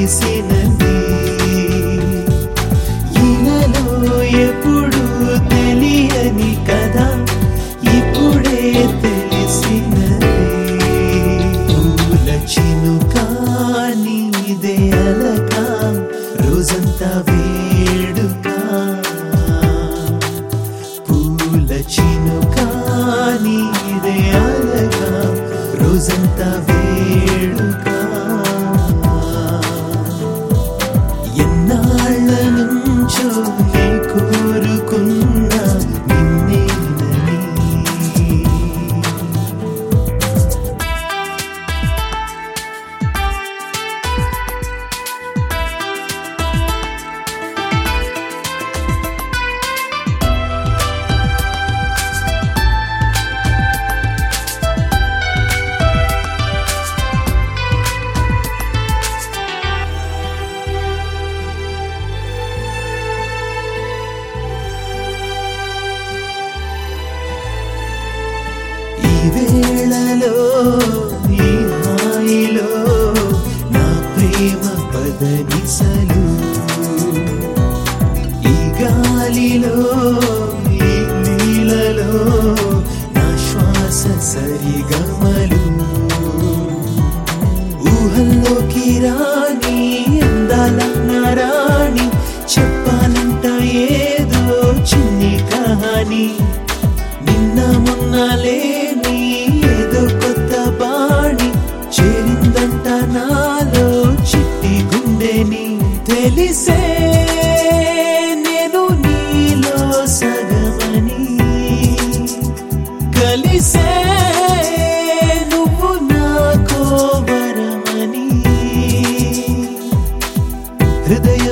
తెలిసినది ఇలలో ఎప్పుడు తెలియని కదా ఇప్పుడే తెలిసినది పూల చినుక నీదే అలక రోజంతా వేడుక పూల చినుక నీదే అలక రోజంతా వేడుక ఎన్నాళ్ళ నుంచో నే కోరుకున్నా నిన్నేనని ఈ వేళలో ఈ హాయిలో నా ప్రేమ పదనిసలు ఈ గాలిలో ఈ నీలలో నా శ్వాస సరిగమలు ఊహల్లోకి రాని అందాల నా రాణి చెప్పాలంట ఏదో చిన్ని కహాని నిన్న మొన్న లేని ఏదో కొత్త బాణి చేరిందంట నాలో చిట్టి గుండెని తెలిసే నేను నీలో సగమని కలిసే నువ్వు నాకో వరమని హృదయ